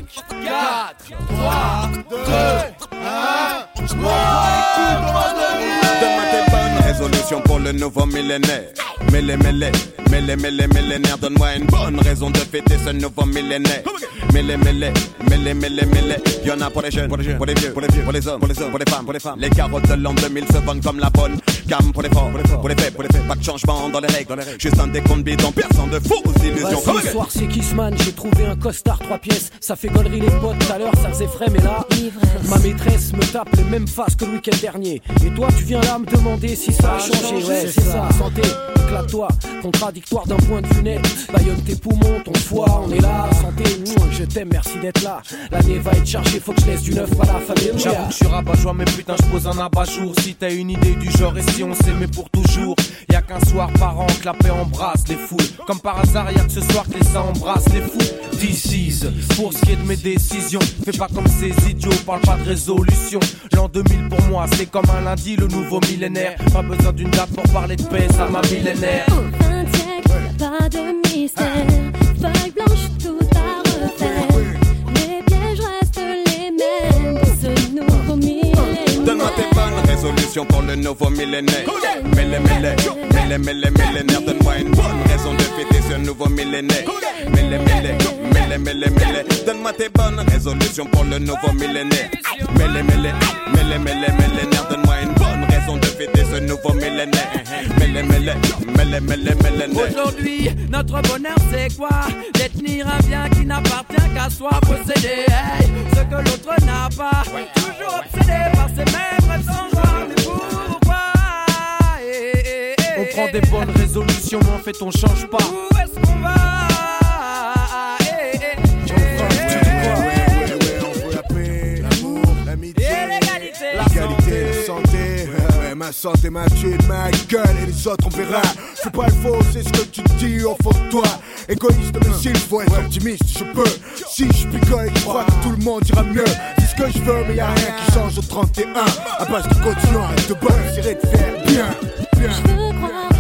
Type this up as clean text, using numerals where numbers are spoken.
4, 3, 2, 1. Donne-moi tes bonnes résolutions pour le nouveau millénaire. Millénaire, donne-moi une bonne raison de fêter ce nouveau millénaire. Y'en a pour les jeunes, pour les vieux, pour les hommes, pour les femmes. Les carottes de l'an 2000 se vendent comme la bonne gamme pour les forts, pour les faits. Pas de changement dans les règles, juste un décompte bidon, personne de fausses illusions. Ce soir c'est Kissman, j'ai trouvé un costard 3 pièces. Ça fait gaulerie les potes, tout à l'heure ça faisait frais, mais là ma maîtresse me tape les mêmes faces que le week-end dernier. Et toi tu viens là me demander si ça a changé. Ouais c'est ça, santé, éclate-toi. Contradictoire d'un point de vue net. Baillonne tes poumons, ton foie, on est là. Santé, je t'aime, merci d'être là. L'année va être chargée, faut que je laisse du neuf à la famille. J'avoue que je suis rabat-joie, mais putain je pose un abat-jour. Si t'as une idée du genre et si on s'aimait pour toujours. Y'a qu'un soir par an que la paix embrasse les foules. Comme par hasard y'a que ce soir que les seins embrassent les fous. DC's, pour ce qui est de mes décisions. Fais pas comme ces idiots, parle pas de résolution. L'an 2000 pour moi c'est comme un lundi, le nouveau millénaire. Pas besoin d'une date pour parler de paix, ça m'a millénaire. Pas de mystère, feuille blanche, tout à refaire. Les pièges restent les mêmes pour ce nouveau millénaire. Donne-moi tes bonnes résolutions pour le nouveau millénaire. Millénaire, donne-moi une bonne raison de fêter ce nouveau millénaire. Donne-moi tes bonnes résolutions pour le nouveau millénaire. Millénaire, donne-moi une bonne raison de fêter ce nouveau millénaire. Aujourd'hui, notre bonheur c'est quoi? Détenir un bien qui n'appartient qu'à soi. Posséder ce que l'autre n'a pas. Toujours obsédé par ces mêmes rêves sans joie. Mais pourquoi? On prend des bonnes résolutions mais en fait on change pas. Où est-ce qu'on va? On veut la paix, l'amour, l'amitié, l'égalité, la santé. Ma santé m'a tué de ma gueule et les autres on verra. C'est pas le faux, c'est ce que tu dis au fond de toi. Égoïste mais s'il faut être optimiste, je peux. Si je picole, je crois que tout le monde ira mieux. C'est ce que je veux mais y'a rien qui change au 31. À base de continuer, de bonne, j'irai te faire bien. Je veux croire